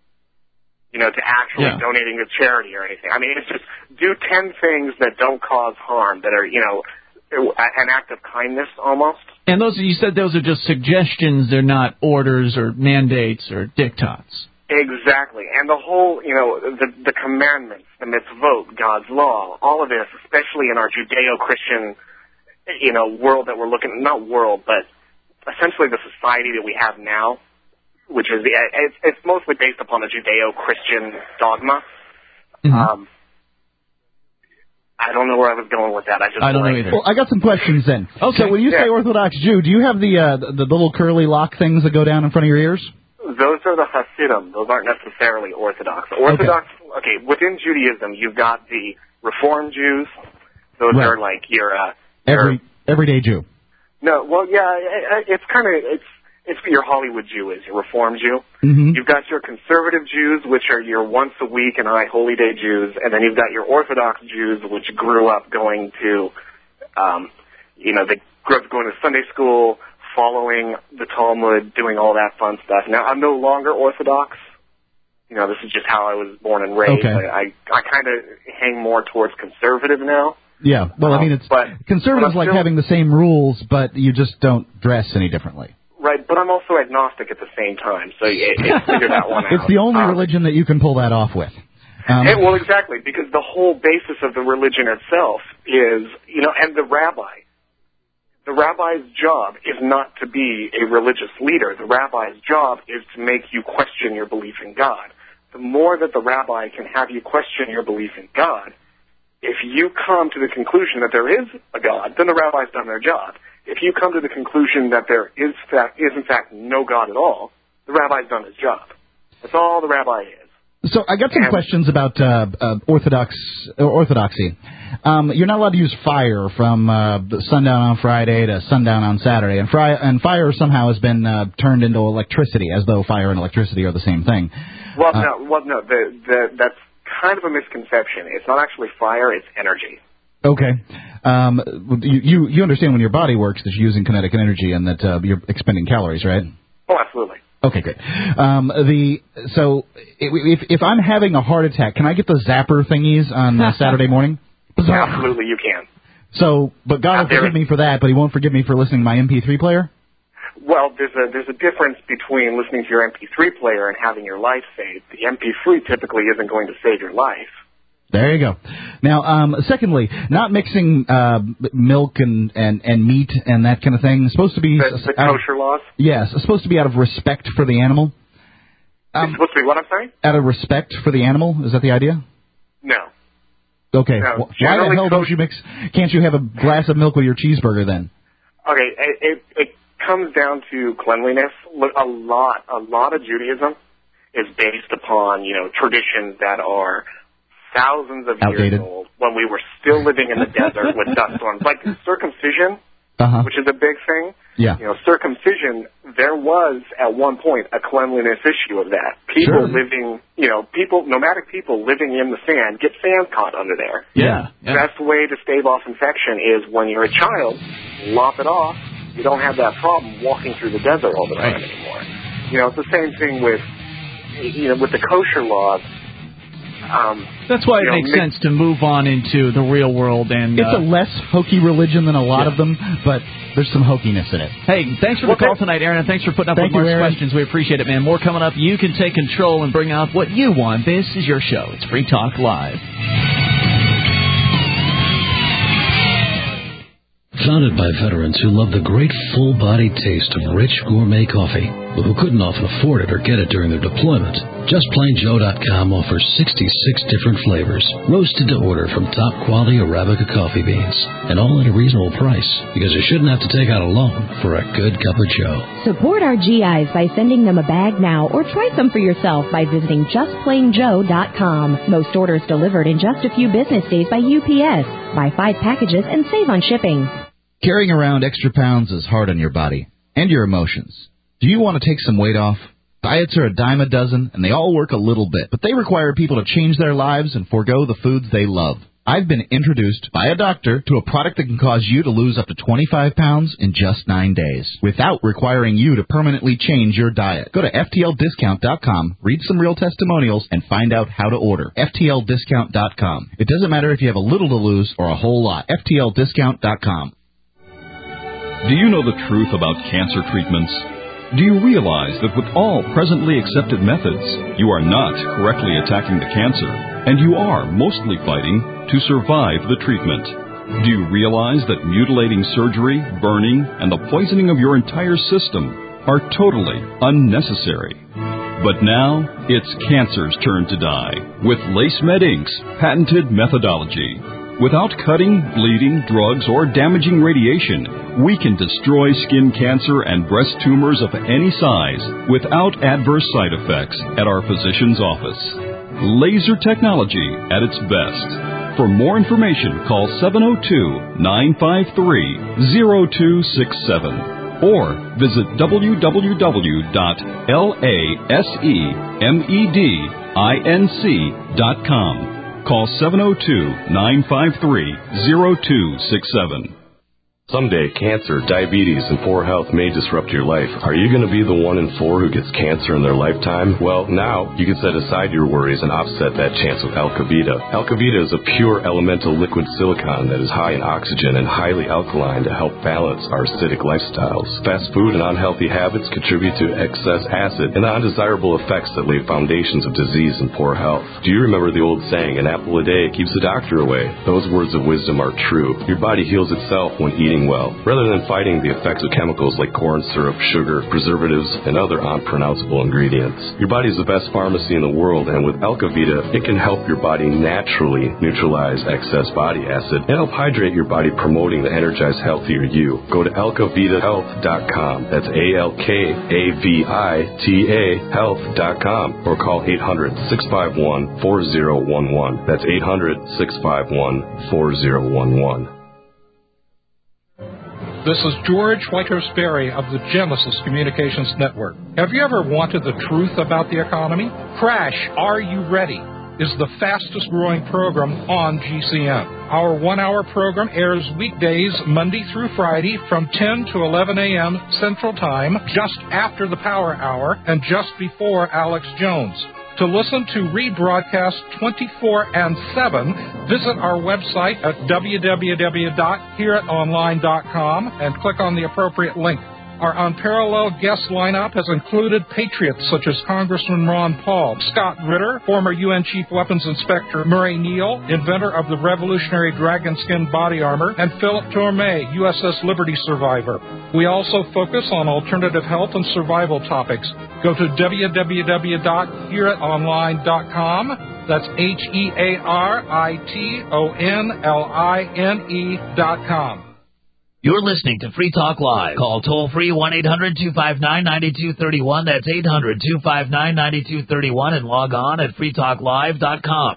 you know, to actually Yeah. donating to charity or anything. I mean, it's just do ten things that don't cause harm, that are, you know, an act of kindness almost. And those, you said those are just suggestions. They're not orders or mandates or diktats. Exactly. And the whole, you know, the, the commandments, the mitzvot, God's law, all of this, especially in our Judeo-Christian, you know, world that we're looking, not world, but essentially the society that we have now, which is, it's, it's mostly based upon the Judeo-Christian dogma. Mm-hmm. Um, I don't know where I was going with that. I just I don't know blanked. either. Well, I got some questions then. Okay. So when you say Yeah. Orthodox Jew, do you have the, uh, the the little curly lock things that go down in front of your ears? Those are the Hasidim. Those aren't necessarily Orthodox. Orthodox, okay, okay within Judaism, you've got the Reform Jews. Those Right. are like your, uh, your Every everyday Jew. no, well, yeah, it, it's kind of, it's, it's what your Hollywood Jew is, your Reform Jew. Mm-hmm. You've got your conservative Jews, which are your once a week and high holy day Jews, and then you've got your Orthodox Jews, which grew up going to, um, you know, they grew up going to Sunday school, following the Talmud, doing all that fun stuff. Now, I'm no longer Orthodox. You know, this is just how I was born and raised. Okay. I, I, I kind of hang more towards conservative now. Yeah. Well, I mean, it's but, conservatives but I'm like still- having the same rules, but you just don't dress any differently. Right, but I'm also agnostic at the same time, so it, it figure that one out. It's the only Um, religion that you can pull that off with. Um, Hey, well, exactly, because the whole basis of the religion itself is, you know, and the rabbi. The rabbi's job is not to be a religious leader. The rabbi's job is to make you question your belief in God. The more that the rabbi can have you question your belief in God, if you come to the conclusion that there is a God, then the rabbi's done their job. If you come to the conclusion that there is, fact, is in fact no God at all, the rabbi's done his job. That's all the rabbi is. So I got some and, questions about uh, uh, Orthodox uh, orthodoxy. Um, you're not allowed to use fire from uh, sundown on Friday to sundown on Saturday, and, fry, and fire somehow has been uh, turned into electricity, as though fire and electricity are the same thing. Well, uh, no, well, no, the, the, that's kind of a misconception. It's not actually fire; it's energy. Okay. Um, you, you you understand when your body works that you're using kinetic energy and that uh, you're expending calories, right? Oh, absolutely. Okay, good. Um, the so if if I'm having a heart attack, can I get the zapper thingies on uh, Saturday morning? Absolutely, you can. So, but God will forgive me for that, but He won't forgive me for listening to my M P three player? Well, there's a there's a difference between listening to your M P three player and having your life saved. The M P three typically isn't going to save your life. There you go. Now, um, secondly, not mixing uh, milk and, and, and meat and that kind of thing. It's supposed to be The, the kosher of, laws? Yes, it's supposed to be out of respect for the animal. Um, it's supposed to be what, I'm sorry? Out of respect for the animal? Is that the idea? No. Okay. No, Why the hell don't you mix? Can't you have a glass of milk with your cheeseburger then? Okay, it, it, it comes down to cleanliness. Look, a lot, a lot of Judaism is based upon, you know, traditions that are thousands of outdated. years old, when we were still living in the desert with dust storms. Like circumcision, uh-huh. which is a big thing. Yeah. You know, circumcision, there was at one point a cleanliness issue of that. People Sure. living, you know, people, nomadic people living in the sand get sand caught under there. Yeah. The best way to stave off infection is when you're a child, lop it off. You don't have that problem walking through the desert all the time Right. anymore. You know, it's the same thing with, you know, with the kosher laws. Um, That's why it you know, makes mi- sense to move on into the real world. And It's uh, a less hokey religion than a lot yeah. of them, but there's some hokiness in it. Hey, thanks for the call tonight, Aaron, and thanks for putting up Thank with you, Mark's Aaron. questions. We appreciate it, man. More coming up. You can take control and bring out what you want. This is your show. It's Free Talk Live. Founded by veterans who love the great full-bodied taste of rich gourmet coffee, but who couldn't often afford it or get it during their deployment, just plain joe dot com offers sixty-six different flavors, roasted to order from top-quality Arabica coffee beans, and all at a reasonable price, because you shouldn't have to take out a loan for a good cup of joe. Support our G Is by sending them a bag now, or try some for yourself by visiting just plain joe dot com. Most orders delivered in just a few business days by U P S. Buy five packages and save on shipping. Carrying around extra pounds is hard on your body and your emotions. Do you want to take some weight off? Diets are a dime a dozen, and they all work a little bit, but they require people to change their lives and forego the foods they love. I've been introduced by a doctor to a product that can cause you to lose up to twenty-five pounds in just nine days without requiring you to permanently change your diet. Go to F T L discount dot com, read some real testimonials, and find out how to order. F T L discount dot com. It doesn't matter if you have a little to lose or a whole lot. F T L discount dot com. Do you know the truth about cancer treatments? Do you realize that with all presently accepted methods, you are not correctly attacking the cancer, and you are mostly fighting to survive the treatment? Do you realize that mutilating surgery, burning, and the poisoning of your entire system are totally unnecessary? But now, it's cancer's turn to die with LaceMed Incorporated's patented methodology. Without cutting, bleeding, drugs, or damaging radiation, we can destroy skin cancer and breast tumors of any size without adverse side effects at our physician's office. Laser technology at its best. For more information, call seven oh two, nine five three, oh two six seven or visit w w w dot lasemedinc dot com. Call seven oh two, nine five three, oh two six seven. Someday, cancer, diabetes, and poor health may disrupt your life. Are you going to be the one in four who gets cancer in their lifetime? Well, now you can set aside your worries and offset that chance with Alkavita. Alkavita is a pure elemental liquid silicone that is high in oxygen and highly alkaline to help balance our acidic lifestyles. Fast food and unhealthy habits contribute to excess acid and the undesirable effects that lay foundations of disease and poor health. Do you remember the old saying, an apple a day keeps the doctor away? Those words of wisdom are true. Your body heals itself when eating eating well, rather than fighting the effects of chemicals like corn syrup, sugar, preservatives, and other unpronounceable ingredients. Your body is the best pharmacy in the world, and with Alka-Vita, it can help your body naturally neutralize excess body acid and help hydrate your body, promoting the energized, healthier you. Go to alka vita health dot com. That's A L K A V I T A health dot com, or call eight hundred, six five one, four zero one one. That's eight hundred, six five one, four zero one one. This is George Whitehurst Berry of the Genesis Communications Network. Have you ever wanted the truth about the economy? Crash, Are You Ready? Is the fastest growing program on G C N. Our one-hour program airs weekdays Monday through Friday from ten to eleven a.m. Central Time, just after the Power Hour and just before Alex Jones. To listen to rebroadcast twenty-four and seven, visit our website at w w w dot hear it online dot com and click on the appropriate link. Our unparalleled guest lineup has included patriots such as Congressman Ron Paul, Scott Ritter, former U N Chief Weapons Inspector Murray Neal, inventor of the revolutionary dragon skin body armor, and Philip Tormé, U S S Liberty survivor. We also focus on alternative health and survival topics. Go to w w w dot hear it online dot com. That's H E A R I T O N L I N E dot com. You're listening to Free Talk Live. Call toll-free one eight hundred two five nine nine two three one. That's eight hundred two five nine nine two three one, and log on at free talk live dot com.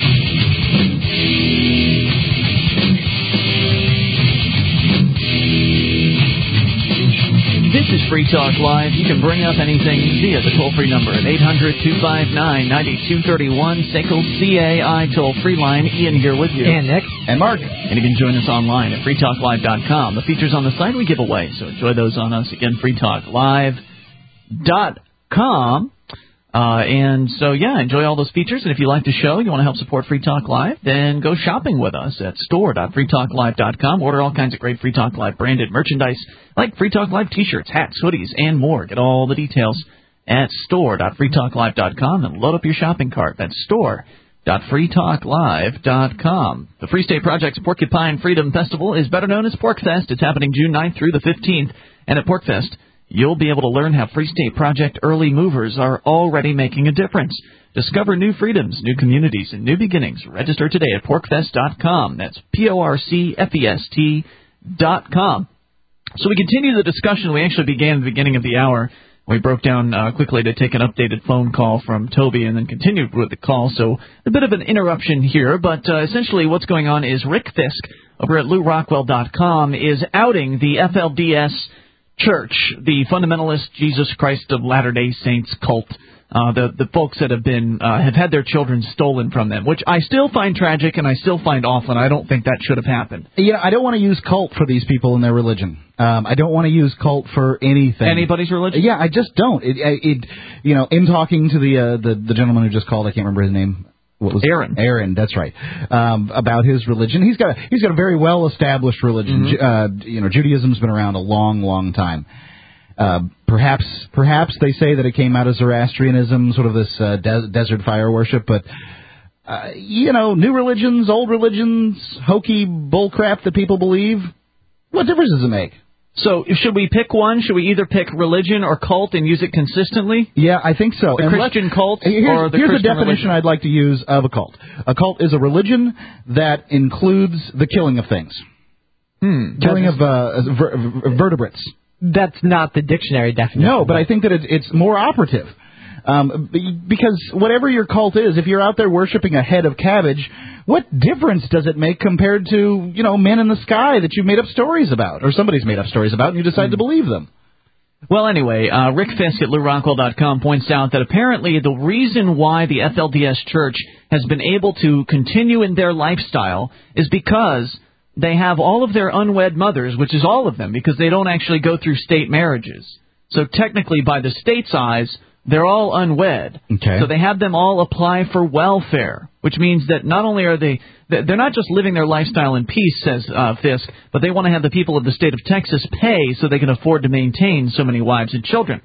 This is Free Talk Live. You can bring up anything via the toll-free number at eight hundred two five nine nine two three one, S A C L C A I toll-free line. Ian here with you. And Nick. And Mark. And you can join us online at free talk live dot com. The features on the site we give away, so enjoy those on us. Again, free talk live dot com. Uh, and so, yeah, enjoy all those features. And if you like the show, you want to help support Free Talk Live, then go shopping with us at store dot free talk live dot com. Order all kinds of great Free Talk Live branded merchandise like Free Talk Live t-shirts, hats, hoodies, and more. Get all the details at store dot free talk live dot com and load up your shopping cart. That's store dot free talk live dot com. The Free State Project's Porcupine Freedom Festival is better known as PorcFest. It's happening June ninth through the fifteenth. And at PorcFest, you'll be able to learn how Free State Project early movers are already making a difference. Discover new freedoms, new communities, and new beginnings. Register today at porc fest dot com. That's P O R C F E S T dot com. So we continue the discussion we actually began at the beginning of the hour. We broke down uh, quickly to take an updated phone call from Toby and then continued with the call. So a bit of an interruption here, but uh, essentially what's going on is Rick Fisk over at Lew Rockwell dot com is outing the F L D S Church, the fundamentalist Jesus Christ of Latter-day Saints cult, uh, the the folks that have been uh, have had their children stolen from them, which I still find tragic and I still find awful, and I don't think that should have happened. Yeah, I don't want to use cult for these people and their religion. Um, I don't want to use cult for anything. Anybody's religion? Yeah, I just don't. It, it you know, in talking to the uh, the the gentleman who just called, I can't remember his name. What was Aaron? It? Aaron, that's right. Um, about his religion, he's got a, he's got a very well established religion. Mm-hmm. Uh, you know, Judaism's been around a long, long time. Uh, perhaps, perhaps they say that it came out of Zoroastrianism, sort of this uh, de- desert fire worship. But uh, you know, new religions, old religions, hokey bullcrap that people believe. What difference does it make? So should we pick one? Should we either pick religion or cult and use it consistently? Yeah, I think so. The and Christian cult here's, or the here's Christian a definition religion? I'd like to use of a cult. A cult is a religion that includes the killing of things. Hmm. Killing of uh, ver- vertebrates. That's not the dictionary definition. No, but I think that it, it's more operative. Um, because whatever your cult is, if you're out there worshiping a head of cabbage, what difference does it make compared to, you know, men in the sky that you've made up stories about, or somebody's made up stories about, and you decide mm. to believe them? Well, anyway, uh, Rick Fisk at Lew Rockwell dot com points out that apparently the reason why the F L D S Church has been able to continue in their lifestyle is because they have all of their unwed mothers, which is all of them, because they don't actually go through state marriages. So technically, by the state's eyes, they're all unwed. Okay. So they have them all apply for welfare, which means that not only are they, they're not just living their lifestyle in peace, says uh, Fisk, but they want to have the people of the state of Texas pay so they can afford to maintain so many wives and children.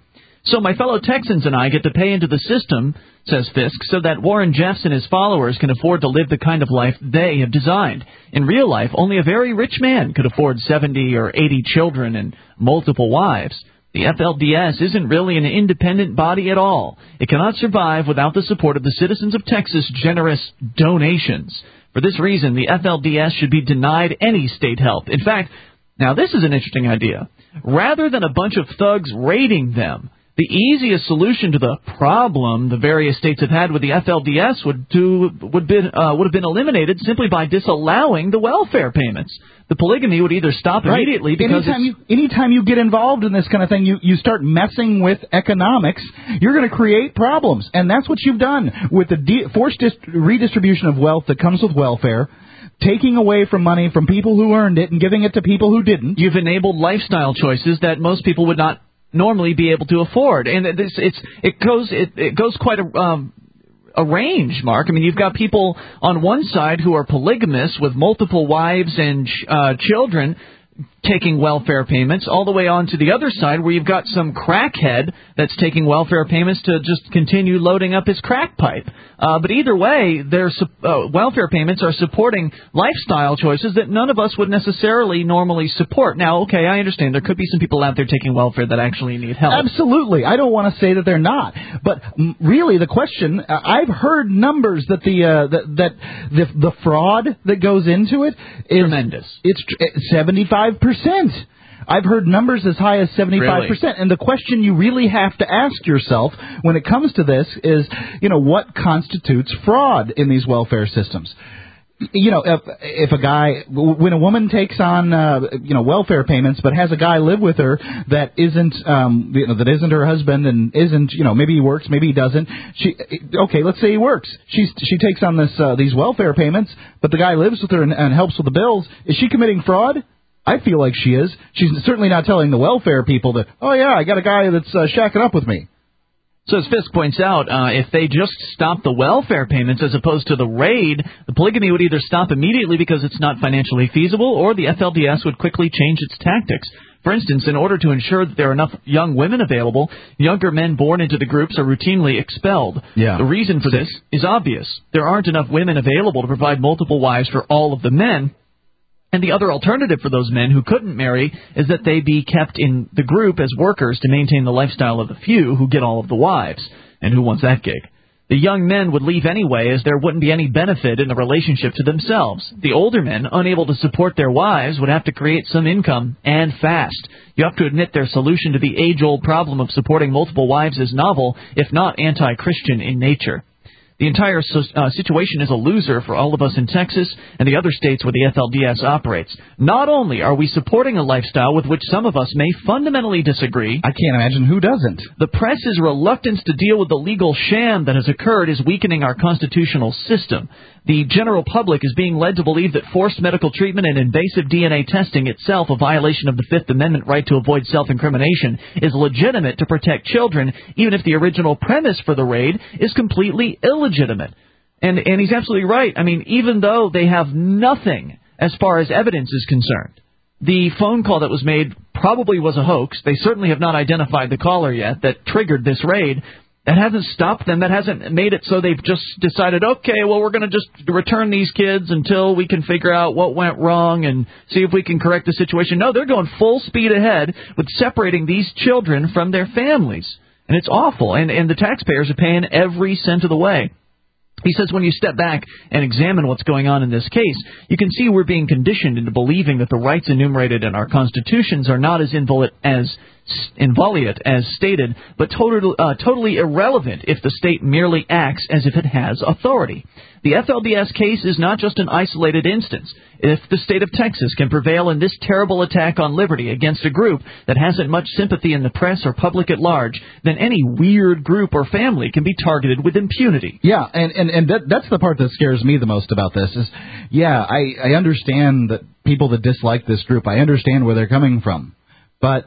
So my fellow Texans and I get to pay into the system, says Fisk, so that Warren Jeffs and his followers can afford to live the kind of life they have designed. In real life, only a very rich man could afford seventy or eighty children and multiple wives. The F L D S isn't really an independent body at all. It cannot survive without the support of the citizens of Texas' generous donations. For this reason, the F L D S should be denied any state help. In fact, now this is an interesting idea. Rather than a bunch of thugs raiding them, the easiest solution to the problem the various states have had with the F L D S would do would been uh, would have been eliminated simply by disallowing the welfare payments. The polygamy would either stop Right. immediately because anytime it's, you anytime you get involved in this kind of thing, you you start messing with economics. You're going to create problems, and that's what you've done with the de- forced dis- redistribution of wealth that comes with welfare. Taking away from money from people who earned it and giving it to people who didn't. You've enabled lifestyle choices that most people would not normally be able to afford, and this it's it goes it, it goes quite a um, a range, Mark. I mean, you've got people on one side who are polygamous with multiple wives and uh, children taking welfare payments, all the way on to the other side where you've got some crackhead that's taking welfare payments to just continue loading up his crack pipe. Uh, but either way, their uh, welfare payments are supporting lifestyle choices that none of us would necessarily normally support. Now, okay, I understand there could be some people out there taking welfare that actually need help. Absolutely. I don't want to say that they're not. But mm, really, the question, uh, I've heard numbers that the uh, that, that the, the fraud that goes into it is tremendous. It's seventy-five percent. I've heard numbers as high as seventy-five percent. Really? And the question you really have to ask yourself when it comes to this is, you know, what constitutes fraud in these welfare systems? You know, if, if a guy, when a woman takes on, uh, you know, welfare payments, but has a guy live with her that isn't, um, you know, that isn't her husband and isn't, you know, maybe he works, maybe he doesn't. She, okay, let's say he works. She's, she takes on this, uh, these welfare payments, but the guy lives with her and, and helps with the bills. Is she committing fraud? I feel like she is. She's certainly not telling the welfare people that, oh, yeah, I got a guy that's uh, shacking up with me. So as Fisk points out, uh, if they just stop the welfare payments as opposed to the raid, the polygamy would either stop immediately because it's not financially feasible, or the F L D S would quickly change its tactics. For instance, in order to ensure that there are enough young women available, younger men born into the groups are routinely expelled. Yeah. The reason for this is obvious. There aren't enough women available to provide multiple wives for all of the men. And the other alternative for those men who couldn't marry is that they be kept in the group as workers to maintain the lifestyle of the few who get all of the wives. And who wants that gig? The young men would leave anyway, as there wouldn't be any benefit in the relationship to themselves. The older men, unable to support their wives, would have to create some income, and fast. You have to admit their solution to the age-old problem of supporting multiple wives is novel, if not anti-Christian in nature. The entire uh, situation is a loser for all of us in Texas and the other states where the F L D S operates. Not only are we supporting a lifestyle with which some of us may fundamentally disagree, I can't imagine who doesn't. The press's reluctance to deal with the legal sham that has occurred is weakening our constitutional system. The general public is being led to believe that forced medical treatment and invasive D N A testing itself, a violation of the Fifth Amendment right to avoid self-incrimination, is legitimate to protect children, even if the original premise for the raid is completely illegitimate. And, and he's absolutely right. I mean, even though they have nothing as far as evidence is concerned, the phone call that was made probably was a hoax. They certainly have not identified the caller yet that triggered this raid. That hasn't stopped them. That hasn't made it so they've just decided, okay, well, we're going to just return these kids until we can figure out what went wrong and see if we can correct the situation. No, they're going full speed ahead with separating these children from their families. And it's awful. And, and the taxpayers are paying every cent of the way. He says when you step back and examine what's going on in this case, you can see we're being conditioned into believing that the rights enumerated in our constitutions are not as inviolate as inviolate as stated, but total, uh, totally irrelevant if the state merely acts as if it has authority. The F L D S case is not just an isolated instance. If the state of Texas can prevail in this terrible attack on liberty against a group that hasn't much sympathy in the press or public at large, then any weird group or family can be targeted with impunity. Yeah, and, and, and that, that's the part that scares me the most about this is, yeah, I, I understand that people that dislike this group, I understand where they're coming from. But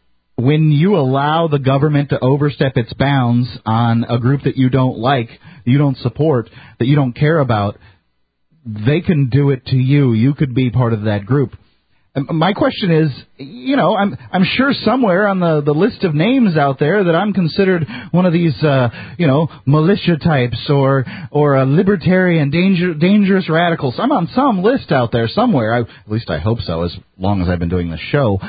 when you allow the government to overstep its bounds on a group that you don't like, you don't support, that you don't care about, they can do it to you. You could be part of that group. My question is, you know, I'm I'm sure somewhere on the, the list of names out there that I'm considered one of these, uh, you know, militia types or or a libertarian, danger, dangerous radicals. I'm on some list out there somewhere. I, at least I hope so, as long as I've been doing this show.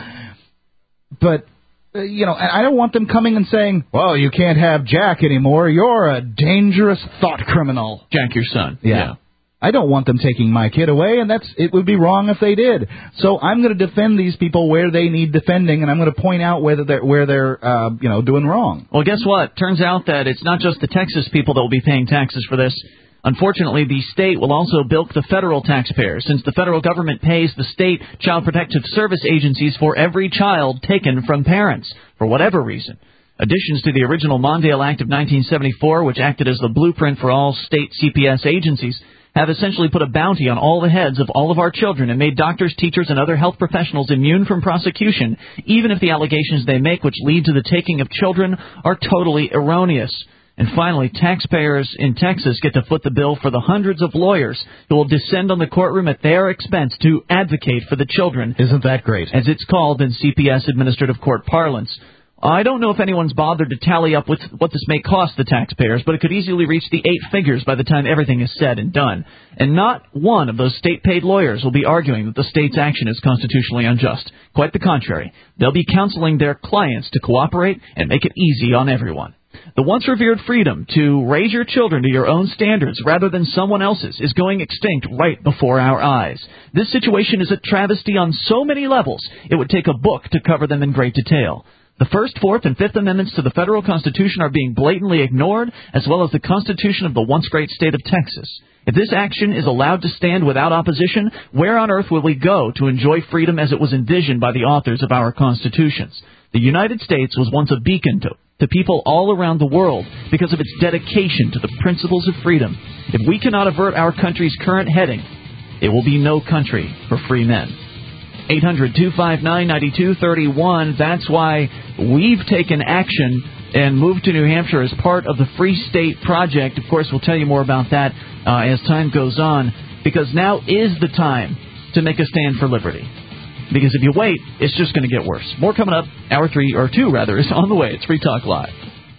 But, uh, you know, I don't want them coming and saying, well, you can't have Jack anymore. You're a dangerous thought criminal. Jack, your son. Yeah. yeah. I don't want them taking my kid away, and that's it would be wrong if they did. So I'm going to defend these people where they need defending, and I'm going to point out whether they're, where they're, uh, you know, doing wrong. Well, guess what? Turns out that it's not just the Texas people that will be paying taxes for this. Unfortunately, the state will also bilk the federal taxpayers, since the federal government pays the state child protective service agencies for every child taken from parents, for whatever reason. Additions to the original Mondale Act of nineteen seventy-four, which acted as the blueprint for all state C P S agencies, have essentially put a bounty on all the heads of all of our children and made doctors, teachers, and other health professionals immune from prosecution, even if the allegations they make which lead to the taking of children are totally erroneous. And finally, taxpayers in Texas get to foot the bill for the hundreds of lawyers who will descend on the courtroom at their expense to advocate for the children. Isn't that great? As it's called in C P S administrative court parlance. I don't know if anyone's bothered to tally up with what this may cost the taxpayers, but it could easily reach the eight figures by the time everything is said and done. And not one of those state-paid lawyers will be arguing that the state's action is constitutionally unjust. Quite the contrary. They'll be counseling their clients to cooperate and make it easy on everyone. The once-revered freedom to raise your children to your own standards rather than someone else's is going extinct right before our eyes. This situation is a travesty on so many levels, it would take a book to cover them in great detail. The First, Fourth, and Fifth Amendments to the federal Constitution are being blatantly ignored, as well as the Constitution of the once great state of Texas. If this action is allowed to stand without opposition, where on earth will we go to enjoy freedom as it was envisioned by the authors of our constitutions? The United States was once a beacon to, to people all around the world because of its dedication to the principles of freedom. If we cannot avert our country's current heading, it will be no country for free men. eight hundred, two five nine, nine two three one. That's why we've taken action and moved to New Hampshire as part of the Free State Project. Of course, we'll tell you more about that uh, as time goes on, because now is the time to make a stand for liberty. Because if you wait, it's just going to get worse. More coming up. Hour three, or two, rather, is on the way. It's Free Talk Live.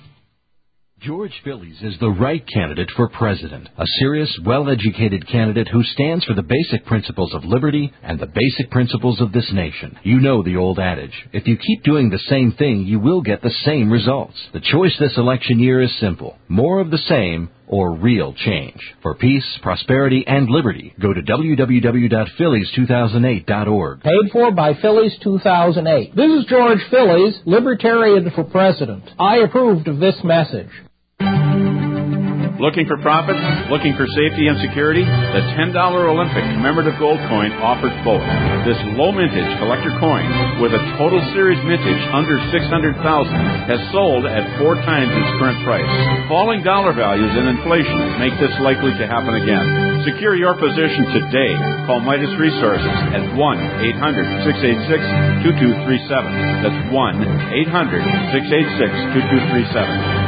George Phillies is the right candidate for president, a serious, well-educated candidate who stands for the basic principles of liberty and the basic principles of this nation. You know the old adage, if you keep doing the same thing, you will get the same results. The choice this election year is simple, more of the same or real change. For peace, prosperity, and liberty, go to w w w dot phillies two thousand eight dot org. Paid for by Phillies two thousand eight. This is George Phillies, Libertarian for President. I approved of this message. Looking for profits? Looking for safety and security? The ten dollar Olympic commemorative gold coin offers both. This low mintage collector coin with a total series mintage under six hundred thousand has sold at four times its current price. Falling dollar values and inflation make this likely to happen again. Secure your position today. Call Midas Resources at one eight hundred, six eight six, two two three seven. That's one eight hundred, six eight six, two two three seven.